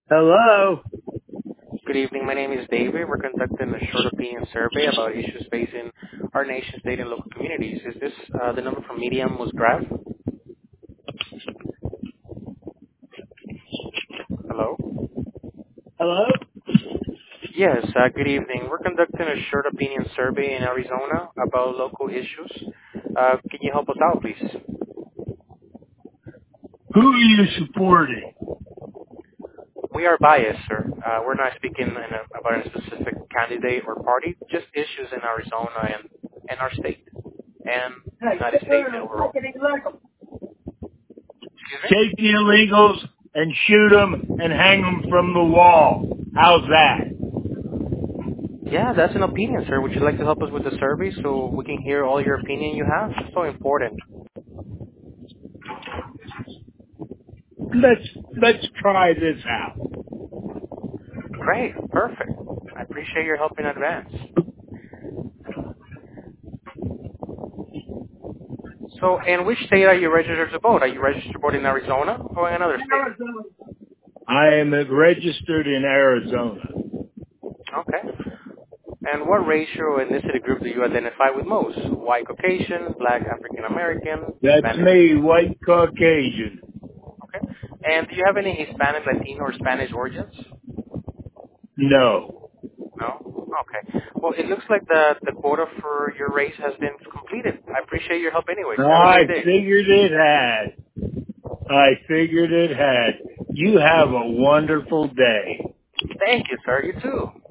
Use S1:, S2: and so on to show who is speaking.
S1: Hello?
S2: Good evening. My name is David. We're conducting a short opinion survey about issues facing our nation, state, and local communities. Is this the number from Medium was Graph? Hello?
S1: Hello?
S2: Yes, good evening. We're conducting a short opinion survey in Arizona about local issues. Can you help us out, please?
S1: Who are you supporting?
S2: We are biased, sir. We're not speaking about a specific candidate or party, just issues in Arizona and our state and the
S1: Hey,
S2: United
S1: get
S2: States
S1: rid of
S2: overall.
S1: fucking illegal.
S2: Excuse me?
S1: Take the illegals and shoot them and hang them from the wall. How's that?
S2: Yeah, that's an opinion, sir. Would you like to help us with the survey so we can hear all your opinion you have? It's so important.
S1: Let's try this out.
S2: Great, perfect. I appreciate your help in advance. So, in which state are you registered to vote? Are you registered to vote in Arizona or in another state?
S1: I am registered in Arizona.
S2: Okay. And what racial or ethnicity group do you identify with most? White Caucasian, Black African American,
S1: That's
S2: Hispanic?
S1: me, white Caucasian.
S2: Okay. And do you have any Hispanic, Latino, or Spanish origins?
S1: No.
S2: No? Okay. Well, it looks like the quota for your race has been completed. I appreciate your help anyways. Have a
S1: I
S2: great day.
S1: figured it had. I figured it had. You have a wonderful day.
S2: Thank you, sir. You too.